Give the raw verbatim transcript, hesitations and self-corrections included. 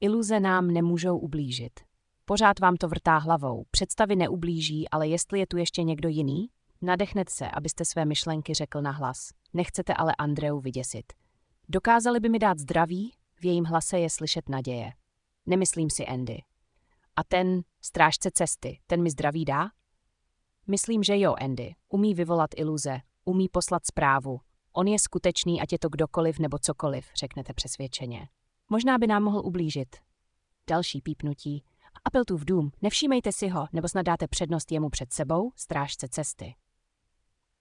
Iluze nám nemůžou ublížit. Pořád vám to vrtá hlavou. Představy neublíží, ale jestli je tu ještě někdo jiný? Nadechnete se, abyste své myšlenky řekl nahlas. Nechcete ale Andreu vyděsit. Dokázali by mi dát zdraví? V jejím hlase je slyšet naděje. Nemyslím si Andy. A ten strážce cesty, ten mi zdraví dá? Myslím, že jo, Andy. Umí vyvolat iluze, umí poslat zprávu. On je skutečný, ať je to kdokoliv nebo cokoliv, řeknete přesvědčeně. Možná by nám mohl ublížit. Další pípnutí. Appletův dům, nevšímejte si ho, nebo snad dáte přednost jemu před sebou, strážce cesty.